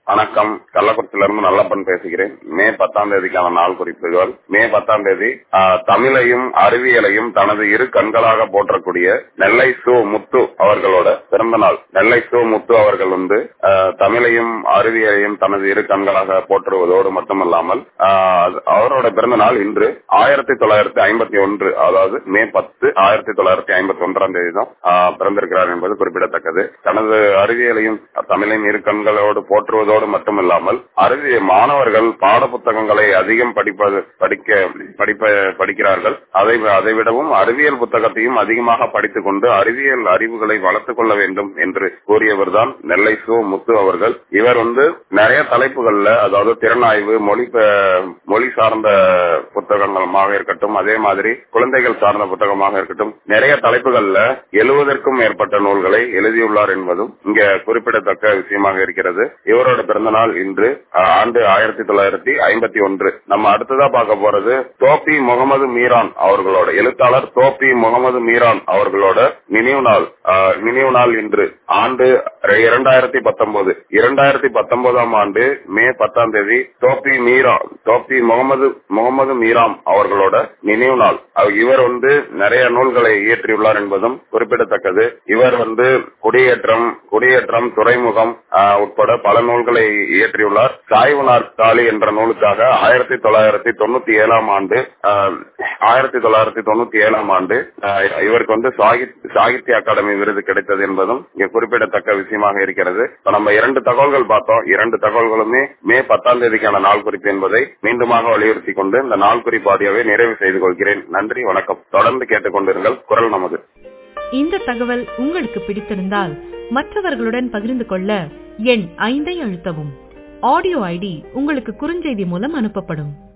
வணக்கம். கள்ளக்குறிச்சியிலிருந்து நல்லப்பன் பேசுகிறேன். மே 10ஆம் தேதிக்கான நாள் குறிப்புகள். மே 10ஆம் தேதி தமிழையும் அறிவியலையும் தனது இரு கண்களாக போற்றக்கூடிய நெல்லை சு முத்து அவர்களோட பிறந்த நாள். நெல்லை சு முத்து அவர்கள் தமிழையும் அறிவியலையும் தனது இரு கண்களாக போற்றுவதோடு மட்டுமல்லாமல் அவரோட பிறந்த நாள் இன்று 1951, அதாவது மே 10 1951ஆம் தேதி தான் பிறந்திருக்கிறார் என்பது குறிப்பிடத்தக்கது. தனது அறிவியலையும் தமிழையும் இரு கண்களோடு போற்றுவதோடு மட்டுமில்லாமல் மாணவர்கள் பாட புத்தகங்களை அதிகம் படிக்கிறார்கள். அதை விடவும் அறிவியல் புத்தகத்தையும் அதிகமாக படித்துக் கொண்டு அறிவியல் அறிவுகளை வளர்த்துக் கொள்ள வேண்டும் என்று கூறியவர் தான் நெல்லை சு முத்து அவர்கள். இவர் நிறைய தலைப்புகள்ல, அதாவது திறனாய்வு, மொழி சார்ந்த புத்தகங்களாக இருக்கட்டும், அதே மாதிரி குழந்தைகள் சார்ந்த புத்தகமாக இருக்கட்டும், நிறைய தலைப்புகள்ல 70க்கும் மேற்பட்ட நூல்களை எழுதியுள்ளார் என்பதும் இங்க குறிப்பிடத்தக்க விஷயமாக இருக்கிறது. இவரோட பிறந்த நாள் இன்று, ஆண்டு 1951. நம்ம அடுத்ததா பார்க்க போறது தோப்பி முகமது மீரான் அவர்களோட, எழுத்தாளர் தோப்பி முகமது மீரான் அவர்களோட நினைவு நாள் இன்று, ஆண்டு 2019. 2019ஆம் ஆண்டு மே 10ஆம் தேதி தோப்பி முகமது மீரான் அவர்களோட நினைவு நாள். இவர் நிறைய நூல்களை இயற்றியுள்ளார் என்பதும் குறிப்பிடத்தக்கது. இவர் குடியேற்றம், துறைமுகம் உட்பட பல நூல்களை இயற்றியுள்ளார். சாய்வு நாற்காலி என்ற நூலுக்காக 1997ஆம் ஆண்டு இவருக்கு சாகித்ய அகாடமி விருது கிடைத்தது என்பதும் இங்க குறிப்பிடத்தக்க விஷயமாக இருக்கிறது. நம்ம 2 தகவல்கள் பார்த்தோம். 2 தகவல்களுமே மே 10ஆம் தேதிக்கான நாள் குறிப்பு என்பதை மீண்டுமாக வலியுறுத்தி கொண்டு இந்த நாள் குறிப்பு ஆடியோவை நிறைவு செய்து கொள்கிறேன். நன்றி, வணக்கம். தொடர்ந்து கேட்டுக்கொண்டிருங்கள் குரல் நமது. இந்த தகவல் உங்களுக்கு பிடித்திருந்தால் மற்றவர்களுடன் பகிர்ந்து கொள்ள எண் 5 அழுத்தவும். ஆடியோ ஐடி உங்களுக்கு குறுஞ்செய்தி மூலம் அனுப்பப்படும்.